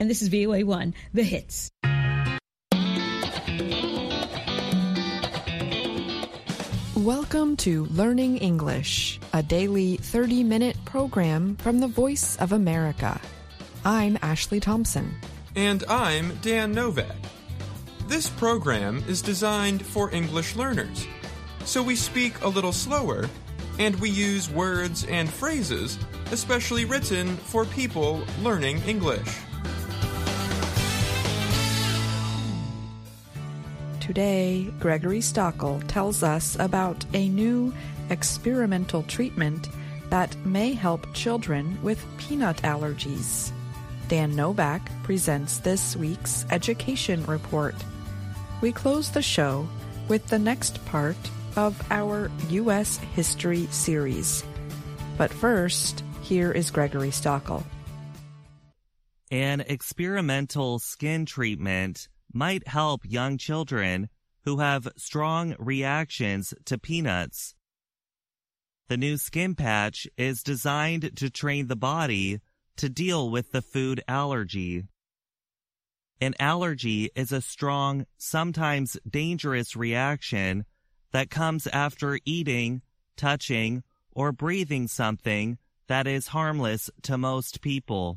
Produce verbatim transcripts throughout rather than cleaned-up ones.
And this is V O A one, The Hits. Welcome to Learning English, a daily thirty-minute program from the Voice of America. I'm Ashley Thompson. And I'm Dan Novak. This program is designed for English learners, so we speak a little slower, and we use words and phrases especially written for people learning English. Today, Gregory Stockel tells us about a new experimental treatment that may help children with peanut allergies. Dan Novak presents this week's education report. We close the show with the next part of our U S History series. But first, here is Gregory Stockel. An experimental skin treatment might help young children who have strong reactions to peanuts. The new skin patch is designed to train the body to deal with the food allergy. An allergy is a strong, sometimes dangerous reaction that comes after eating, touching, or breathing something that is harmless to most people.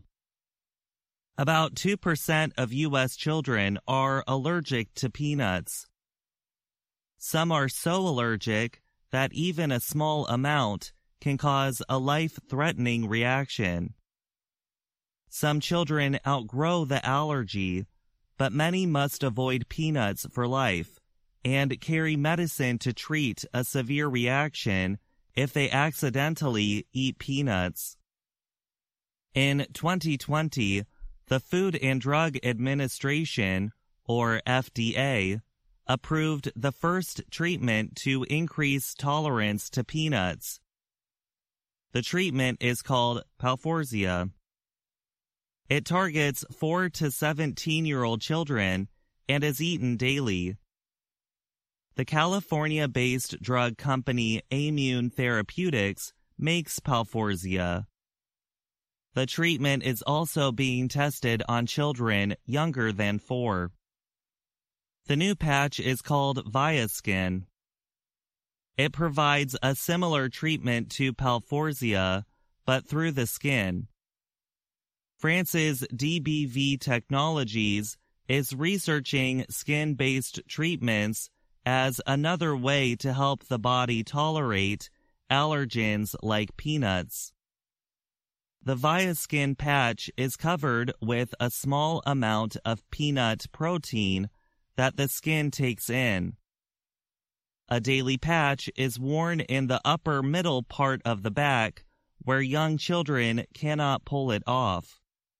About two percent of U S children are allergic to peanuts. Some are so allergic that even a small amount can cause a life-threatening reaction. Some children outgrow the allergy, but many must avoid peanuts for life and carry medicine to treat a severe reaction if they accidentally eat peanuts. In twenty twenty, the Food and Drug Administration, or F D A, approved the first treatment to increase tolerance to peanuts. The treatment is called Palforzia. It targets four to seventeen-year-old children and is eaten daily. The California-based drug company Ammune Therapeutics makes Palforzia. The treatment is also being tested on children younger than four. The new patch is called Viaskin. It provides a similar treatment to Palforzia, but through the skin. France's D B V Technologies is researching skin-based treatments as another way to help the body tolerate allergens like peanuts. The Viaskin patch is covered with a small amount of peanut protein that the skin takes in. A daily patch is worn in the upper middle part of the back where young children cannot pull it off.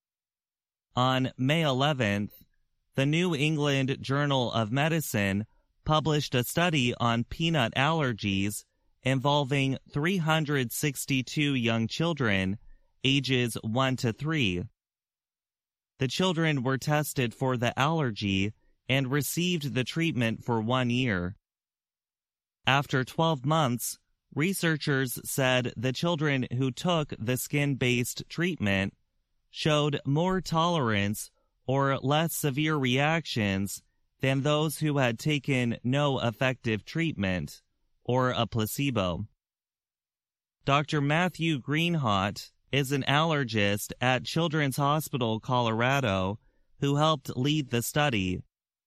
On May eleventh, the New England Journal of Medicine published a study on peanut allergies involving three hundred sixty-two young children ages one to three. The children were tested for the allergy and received the treatment for one year. After twelve months, researchers said the children who took the skin-based treatment showed more tolerance or less severe reactions than those who had taken no effective treatment, or a placebo. Doctor Matthew Greenhot is an allergist at Children's Hospital Colorado who helped lead the study.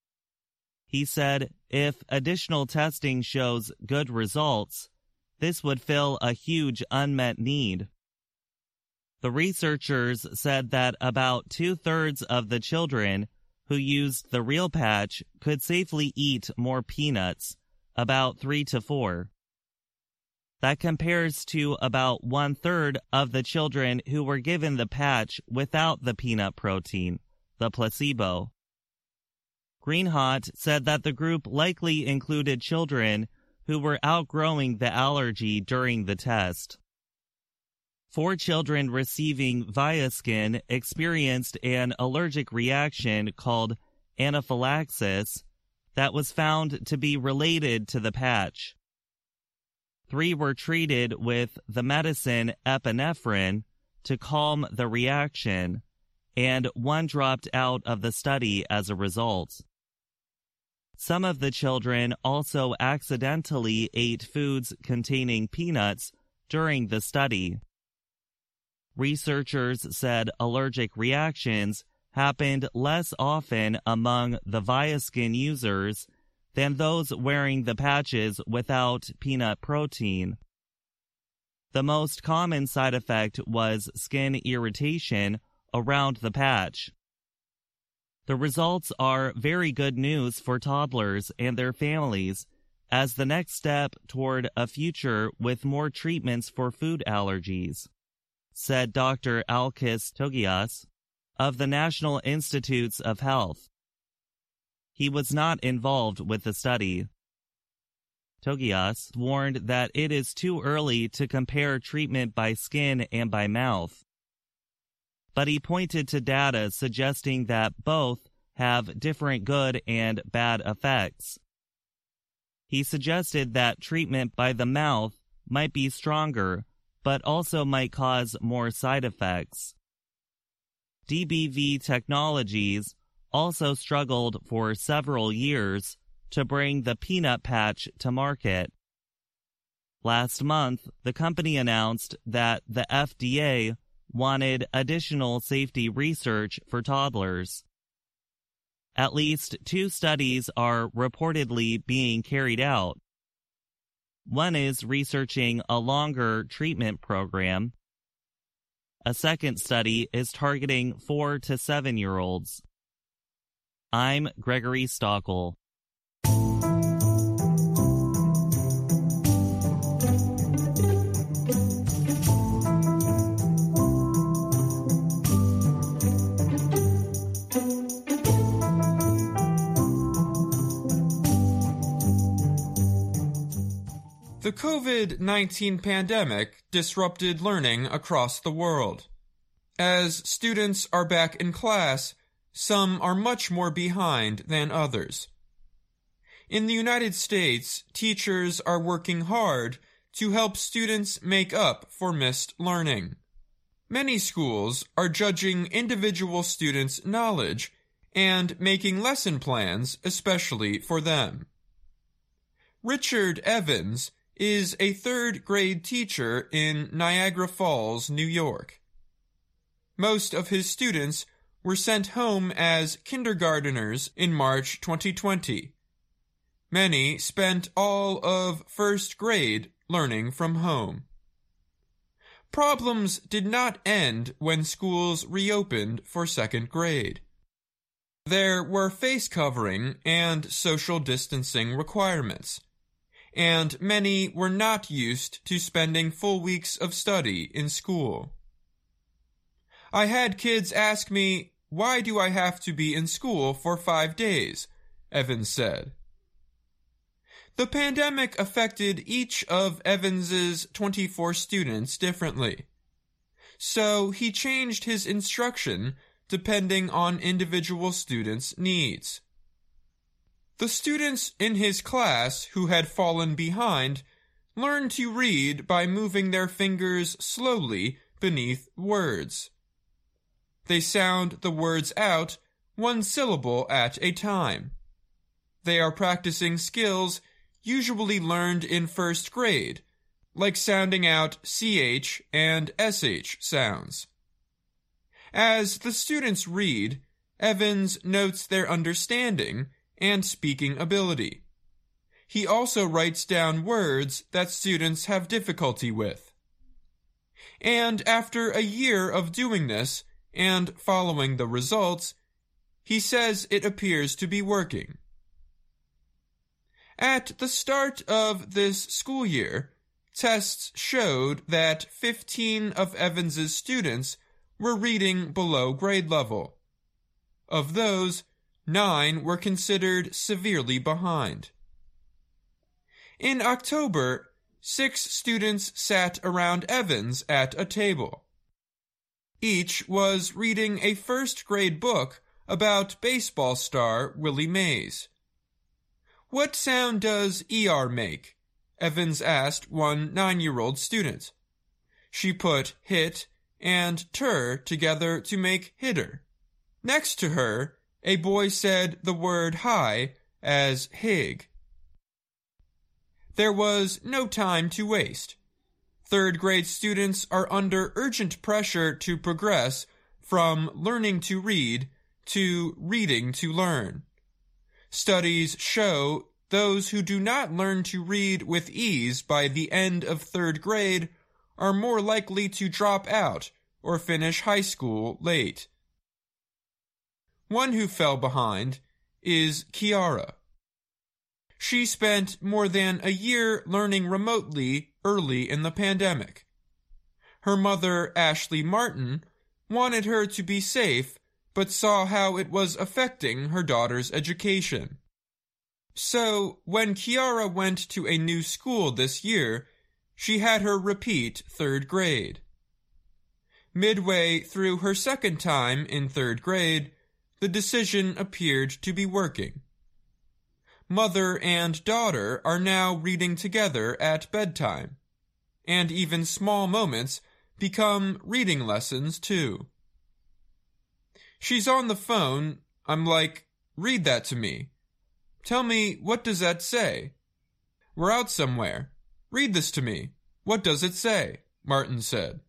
He said if additional testing shows good results, this would fill a huge unmet need. The researchers said that about two-thirds of the children who used the real patch could safely eat more peanuts, about three to four. That compares to about one-third of the children who were given the patch without the peanut protein, the placebo. Greenhot said that the group likely included children who were outgrowing the allergy during the test. Four children receiving Viaskin experienced an allergic reaction called anaphylaxis that was found to be related to the patch. Three were treated with the medicine epinephrine to calm the reaction, and one dropped out of the study as a result. Some of the children also accidentally ate foods containing peanuts during the study. Researchers said allergic reactions happened less often among the Viaskin users than those wearing the patches without peanut protein. The most common side effect was skin irritation around the patch. The results are very good news for toddlers and their families as the next step toward a future with more treatments for food allergies, said Doctor Alkis Togias of the National Institutes of Health. He was not involved with the study. Togias warned that it is too early to compare treatment by skin and by mouth, but he pointed to data suggesting that both have different good and bad effects. He suggested that treatment by the mouth might be stronger, but also might cause more side effects. D B V Technologies also struggled for several years to bring the peanut patch to market. Last month, the company announced that the F D A wanted additional safety research for toddlers. At least two studies are reportedly being carried out. One is researching a longer treatment program. A second study is targeting four to seven-year-olds. I'm Gregory Stockel. The COVID nineteen pandemic disrupted learning across the world. As students are back in class, some are much more behind than others. In the United States, teachers are working hard to help students make up for missed learning. Many schools are judging individual students' knowledge and making lesson plans especially for them. Richard Evans is a third grade teacher in Niagara Falls, New York. Most of his students were sent home as kindergarteners in March twenty twenty. Many spent all of first grade learning from home. Problems did not end when schools reopened for second grade. There were face covering and social distancing requirements, and many were not used to spending full weeks of study in school. I had kids ask me, "Why do I have to be in school for five days?" Evans said. The pandemic affected each of Evans's twenty-four students differently, so he changed his instruction depending on individual students' needs. The students in his class who had fallen behind learned to read by moving their fingers slowly beneath words. They sound the words out one syllable at a time. They are practicing skills usually learned in first grade, like sounding out C H and S H sounds. As the students read, Evans notes their understanding and speaking ability. He also writes down words that students have difficulty with. And after a year of doing this and following the results, he says it appears to be working. At the start of this school year, tests showed that fifteen of Evans's students were reading below grade level. Of those, nine were considered severely behind. In October, six students sat around Evans at a table. Each was reading a first-grade book about baseball star Willie Mays. "What sound does E R make?" Evans asked one nine-year-old student. She put hit and ter together to make hitter. Next to her, a boy said the word hi as hig. There was no time to waste. Third grade students are under urgent pressure to progress from learning to read to reading to learn. Studies show those who do not learn to read with ease by the end of third grade are more likely to drop out or finish high school late. One who fell behind is Kiara. She spent more than a year learning remotely early in the pandemic. Her mother, Ashley Martin, wanted her to be safe, but saw how it was affecting her daughter's education. So, when Kiara went to a new school this year, she had her repeat third grade. Midway through her second time in third grade, the decision appeared to be working. Mother and daughter are now reading together at bedtime, and even small moments become reading lessons too. She's on the phone. I'm like, read that to me. Tell me, what does that say? We're out somewhere. Read this to me. What does it say? Martin said.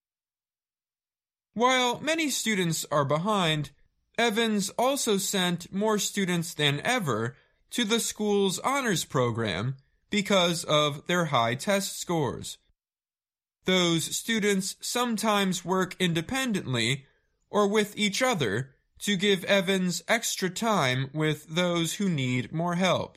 While many students are behind, Evans also sent more students than ever to the school's honors program because of their high test scores. Those students sometimes work independently or with each other to give Evans extra time with those who need more help.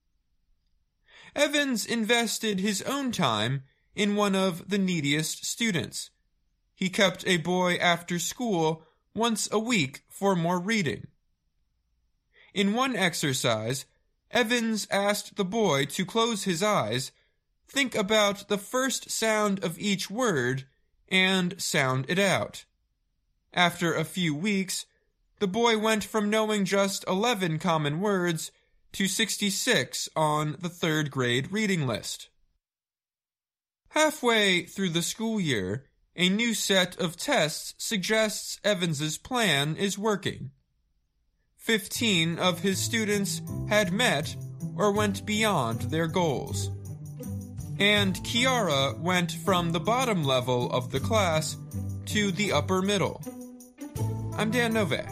Evans invested his own time in one of the neediest students. He kept a boy after school once a week for more reading. In one exercise, Evans asked the boy to close his eyes, think about the first sound of each word, and sound it out. After a few weeks, the boy went from knowing just eleven common words to sixty-six on the third grade reading list. Halfway through the school year, a new set of tests suggests Evans's plan is working. Fifteen of his students had met or went beyond their goals. And Kiara went from the bottom level of the class to the upper middle. I'm Dan Novak.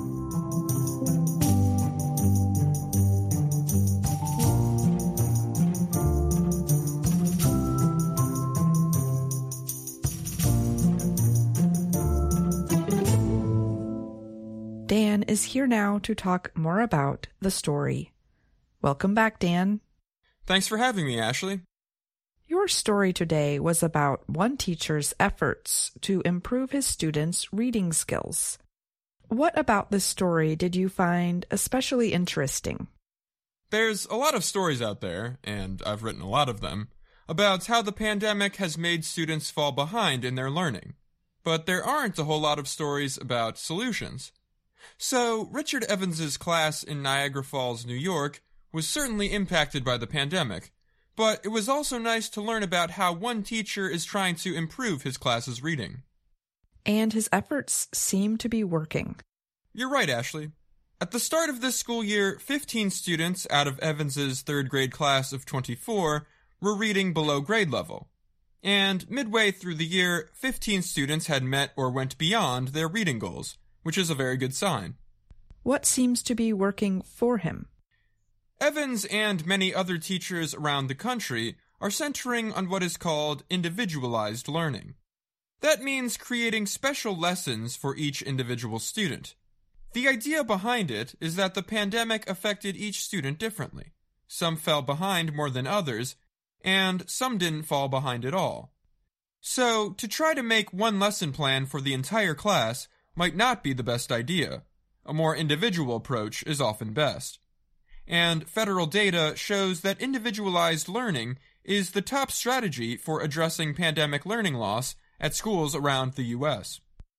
Dan is here now to talk more about the story. Welcome back, Dan. Thanks for having me, Ashley. Your story today was about one teacher's efforts to improve his students' reading skills. What about this story did you find especially interesting? There's a lot of stories out there, and I've written a lot of them, about how the pandemic has made students fall behind in their learning. But there aren't a whole lot of stories about solutions. So, Richard Evans's class in Niagara Falls, New York, was certainly impacted by the pandemic, but it was also nice to learn about how one teacher is trying to improve his class's reading. And his efforts seem to be working. You're right, Ashley. At the start of this school year, fifteen students out of Evans's third grade class of twenty-four were reading below grade level. And midway through the year, fifteen students had met or went beyond their reading goals, which is a very good sign. What seems to be working for him? Evans and many other teachers around the country are centering on what is called individualized learning. That means creating special lessons for each individual student. The idea behind it is that the pandemic affected each student differently. Some fell behind more than others, and some didn't fall behind at all. So, to try to make one lesson plan for the entire class might not be the best idea. A more individual approach is often best. And federal data shows that individualized learning is the top strategy for addressing pandemic learning loss at schools around the U S.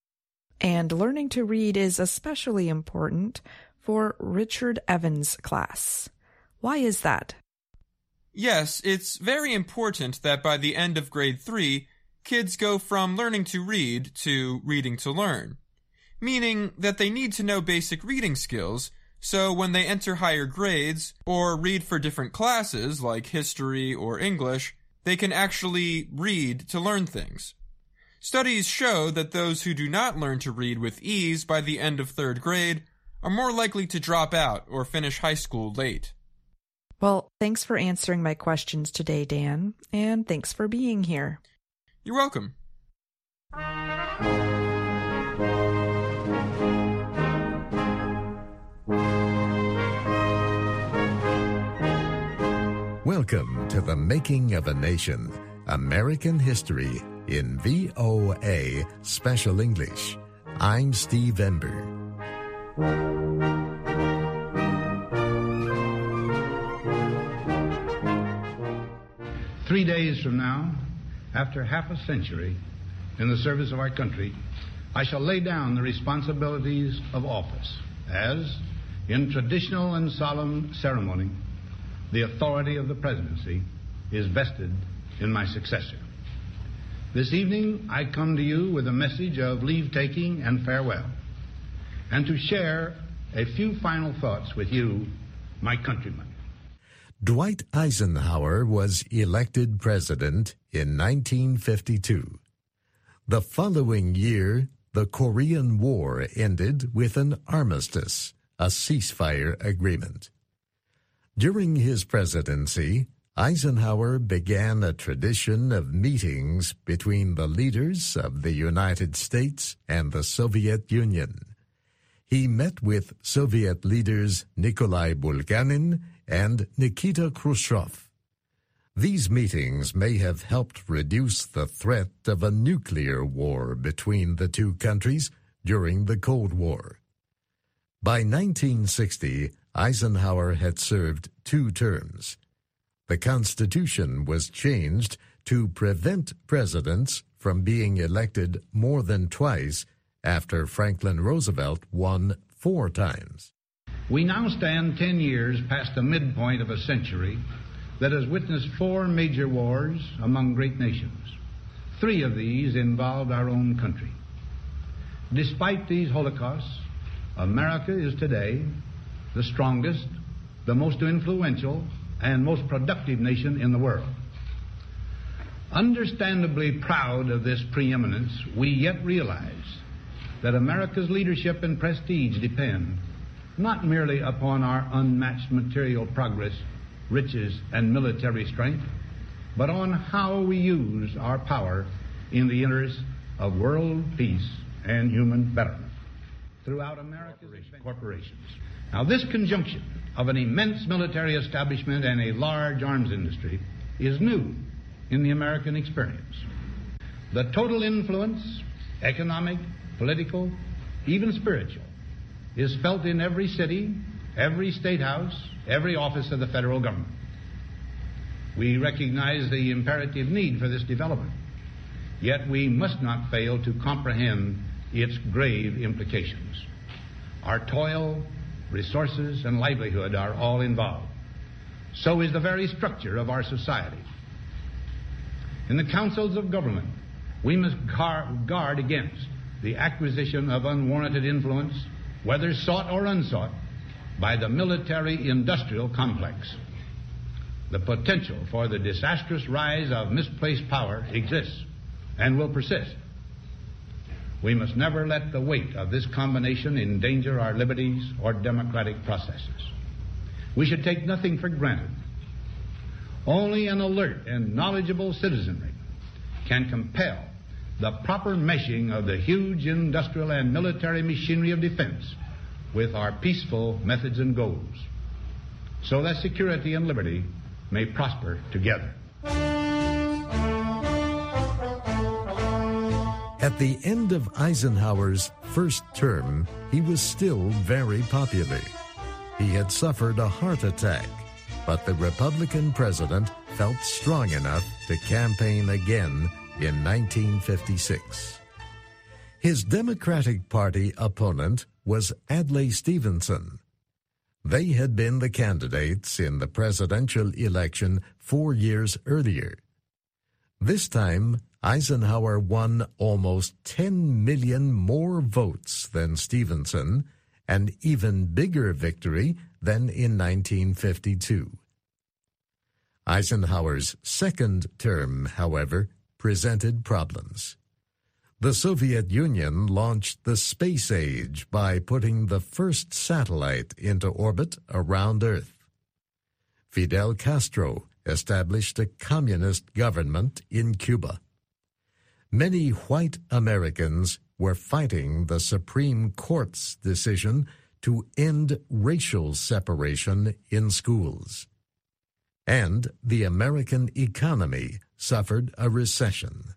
And learning to read is especially important for Richard Evans' class. Why is that? Yes, it's very important that by the end of grade three, kids go from learning to read to reading to learn. meaning that they need to know basic reading skills, so when they enter higher grades or read for different classes like history or English, they can actually read to learn things. Studies show that those who do not learn to read with ease by the end of third grade are more likely to drop out or finish high school late. Well, thanks for answering my questions today, Dan, and thanks for being here. You're welcome. Welcome to The Making of a Nation, American History in V O A Special English. I'm Steve Ember. Three days from now, after half a century in the service of our country, I shall lay down the responsibilities of office as, in traditional and solemn ceremony, the authority of the presidency is vested in my successor. This evening, I come to you with a message of leave-taking and farewell, and to share a few final thoughts with you, my countrymen. Dwight Eisenhower was elected president in nineteen fifty-two. The following year, the Korean War ended with an armistice, a ceasefire agreement. During his presidency, Eisenhower began a tradition of meetings between the leaders of the United States and the Soviet Union. He met with Soviet leaders Nikolai Bulganin and Nikita Khrushchev. These meetings may have helped reduce the threat of a nuclear war between the two countries during the Cold War. By nineteen sixty, Eisenhower had served two terms. The Constitution was changed to prevent presidents from being elected more than twice after Franklin Roosevelt won four times. We now stand ten years past the midpoint of a century that has witnessed four major wars among great nations. Three of these involved our own country. Despite these holocausts, America is today the strongest, the most influential, and most productive nation in the world. Understandably proud of this preeminence, we yet realize that America's leadership and prestige depend not merely upon our unmatched material progress, riches, and military strength, but on how we use our power in the interest of world peace and human betterment throughout America's corporations. Now, this conjunction of an immense military establishment and a large arms industry is new in the American experience. The total influence, economic, political, even spiritual, is felt in every city, every state house, every office of the federal government. We recognize the imperative need for this development, yet we must not fail to comprehend its grave implications. Our toil, resources, and livelihood are all involved. So is the very structure of our society. In the councils of government, we must guard against the acquisition of unwarranted influence, whether sought or unsought, by the military-industrial complex. The potential for the disastrous rise of misplaced power exists and will persist. We must never let the weight of this combination endanger our liberties or democratic processes. We should take nothing for granted. Only an alert and knowledgeable citizenry can compel the proper meshing of the huge industrial and military machinery of defense with our peaceful methods and goals, so that security and liberty may prosper together. At the end of Eisenhower's first term, he was still very popular. He had suffered a heart attack, but the Republican president felt strong enough to campaign again in nineteen fifty-six. His Democratic Party opponent was Adlai Stevenson. They had been the candidates in the presidential election four years earlier. This time, Eisenhower won almost ten million more votes than Stevenson, an even bigger victory than in nineteen fifty-two. Eisenhower's second term, however, presented problems. The Soviet Union launched the space age by putting the first satellite into orbit around Earth. Fidel Castro established a communist government in Cuba. Many white Americans were fighting the Supreme Court's decision to end racial separation in schools. And the American economy suffered a recession.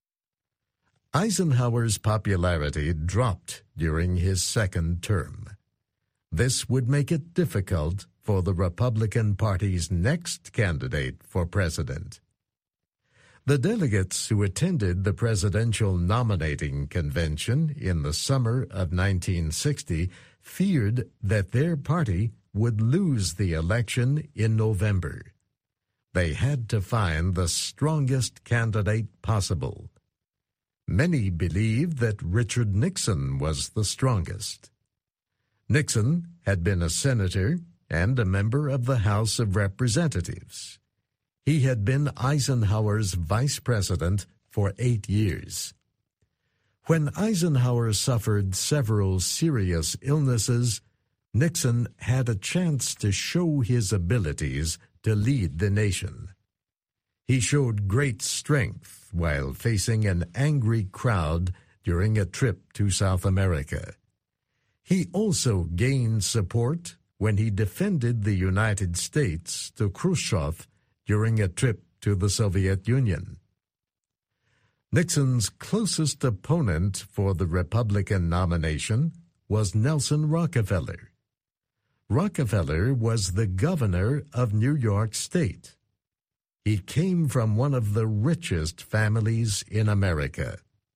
Eisenhower's popularity dropped during his second term. This would make it difficult for the Republican Party's next candidate for president. The delegates who attended the presidential nominating convention in the summer of nineteen sixty feared that their party would lose the election in November. They had to find the strongest candidate possible. Many believed that Richard Nixon was the strongest. Nixon had been a senator and a member of the House of Representatives. He had been Eisenhower's vice president for eight years. When Eisenhower suffered several serious illnesses, Nixon had a chance to show his abilities to lead the nation. He showed great strength while facing an angry crowd during a trip to South America. He also gained support when he defended the United States to Khrushchev during a trip to the Soviet Union. Nixon's closest opponent for the Republican nomination was Nelson Rockefeller. Rockefeller was the governor of New York State. He came from one of the richest families in America.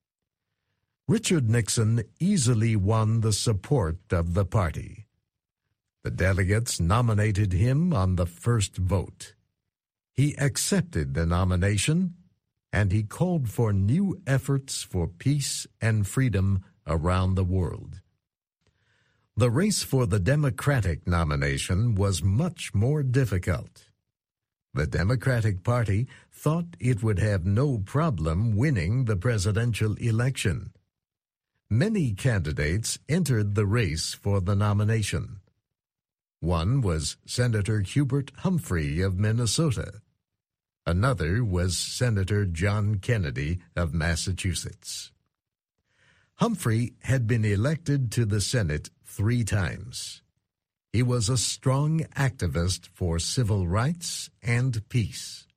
Richard Nixon easily won the support of the party. The delegates nominated him on the first vote. He accepted the nomination, and he called for new efforts for peace and freedom around the world. The race for the Democratic nomination was much more difficult. The Democratic Party thought it would have no problem winning the presidential election. Many candidates entered the race for the nomination. One was Senator Hubert Humphrey of Minnesota. Another was Senator John Kennedy of Massachusetts. Humphrey had been elected to the Senate three times. He was a strong activist for civil rights and peace.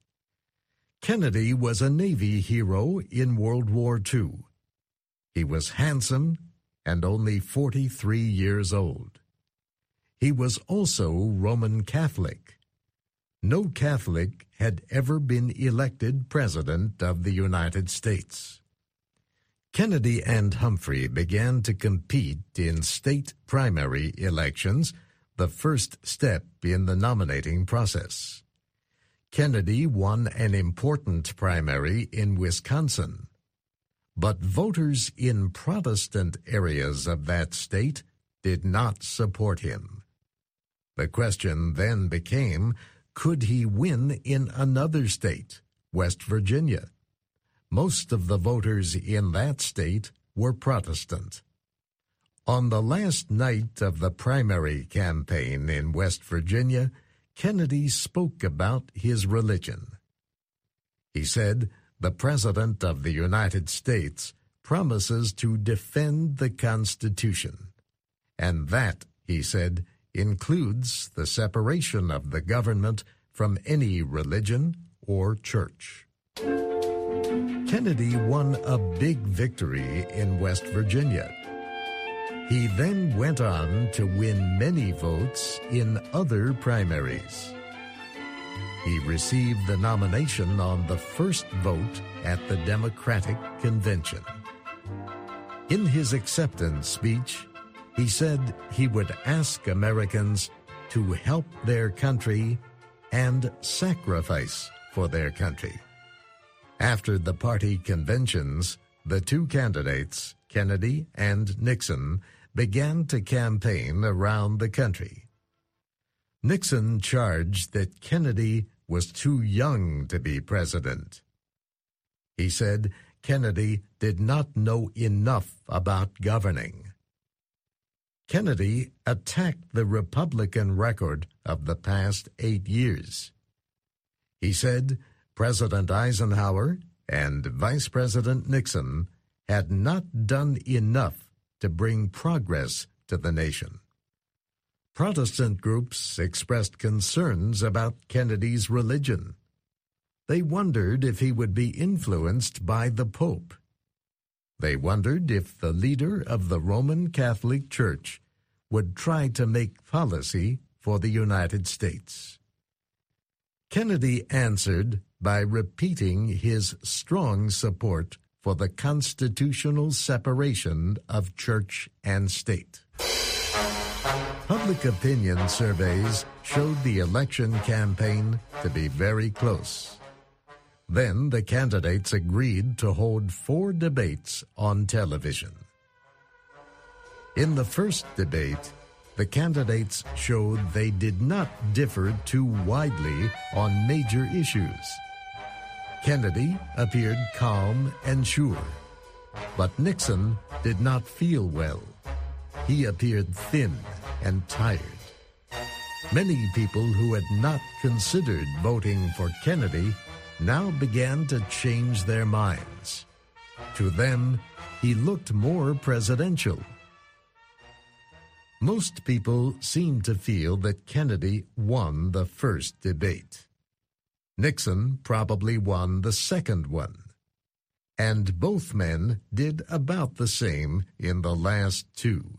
Kennedy was a Navy hero in World War Two. He was handsome and only forty-three years old. He was also Roman Catholic. No Catholic had ever been elected President of the United States. Kennedy and Humphrey began to compete in state primary elections, the first step in the nominating process. Kennedy won an important primary in Wisconsin, but voters in Protestant areas of that state did not support him. The question then became, could he win in another state, West Virginia? Most of the voters in that state were Protestant. On the last night of the primary campaign in West Virginia, Kennedy spoke about his religion. He said, "The President of the United States promises to defend the Constitution. And that," he said, "includes the separation of the government from any religion or church." Kennedy won a big victory in West Virginia. He then went on to win many votes in other primaries. He received the nomination on the first vote at the Democratic Convention. In his acceptance speech, he said he would ask Americans to help their country and sacrifice for their country. After the party conventions, the two candidates, Kennedy and Nixon, began to campaign around the country. Nixon charged that Kennedy was too young to be president. He said Kennedy did not know enough about governing. Kennedy attacked the Republican record of the past eight years. He said President Eisenhower and Vice President Nixon had not done enough to bring progress to the nation. Protestant groups expressed concerns about Kennedy's religion. They wondered if he would be influenced by the Pope. They wondered if the leader of the Roman Catholic Church would try to make policy for the United States. Kennedy answered by repeating his strong support for the constitutional separation of church and state. Public opinion surveys showed the election campaign to be very close. Then the candidates agreed to hold four debates on television. In the first debate, the candidates showed they did not differ too widely on major issues. Kennedy appeared calm and sure, but Nixon did not feel well. He appeared thin and tired. Many people who had not considered voting for Kennedy now began to change their minds. To them, he looked more presidential. Most people seemed to feel that Kennedy won the first debate. Nixon probably won the second one. And both men did about the same in the last two.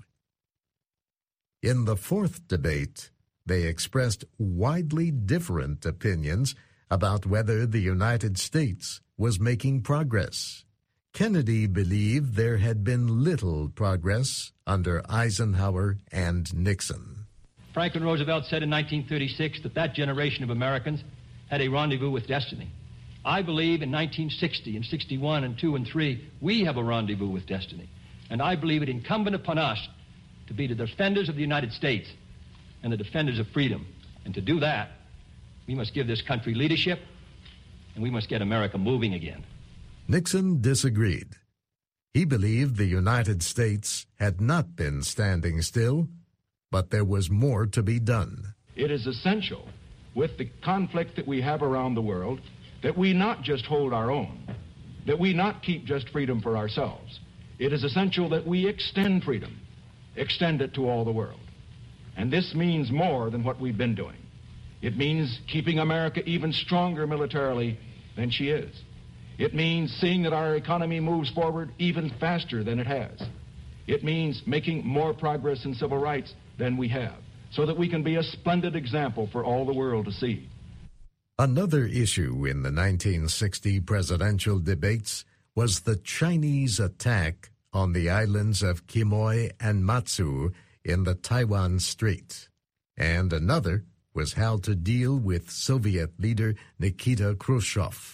In the fourth debate, they expressed widely different opinions about whether the United States was making progress. Kennedy believed there had been little progress under Eisenhower and Nixon. Franklin Roosevelt said in nineteen thirty-six that that generation of Americans had a rendezvous with destiny. I believe in nineteen sixty and sixty-one and two and three, we have a rendezvous with destiny. And I believe it incumbent upon us to be the defenders of the United States and the defenders of freedom. And to do that, we must give this country leadership, and we must get America moving again. Nixon disagreed. He believed the United States had not been standing still, but there was more to be done. It is essential, with the conflict that we have around the world, that we not just hold our own, that we not keep just freedom for ourselves. It is essential that we extend freedom, extend it to all the world. And this means more than what we've been doing. It means keeping America even stronger militarily than she is. It means seeing that our economy moves forward even faster than it has. It means making more progress in civil rights than we have, so that we can be a splendid example for all the world to see. Another issue in the nineteen sixty presidential debates was the Chinese attack on the islands of Quemoy and Matsu in the Taiwan Strait, and another was how to deal with Soviet leader Nikita Khrushchev.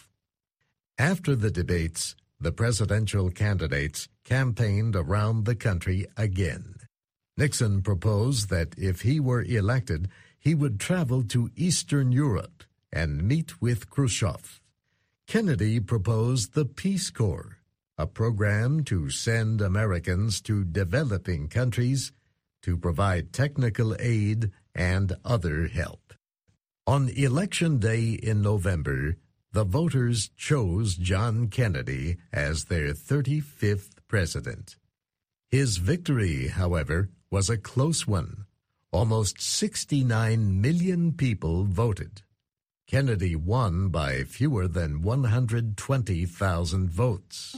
After the debates, the presidential candidates campaigned around the country again. Nixon proposed that if he were elected, he would travel to Eastern Europe and meet with Khrushchev. Kennedy proposed the Peace Corps, a program to send Americans to developing countries to provide technical aid and other help. On Election Day in November, the voters chose John Kennedy as their thirty-fifth president. His victory, however, was a close one. Almost sixty-nine million people voted. Kennedy won by fewer than one hundred twenty thousand votes.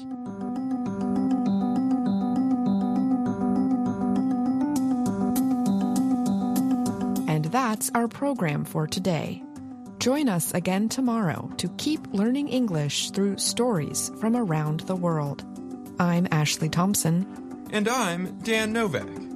And that's our program for today. Join us again tomorrow to keep learning English through stories from around the world. I'm Ashley Thompson. And I'm Dan Novak.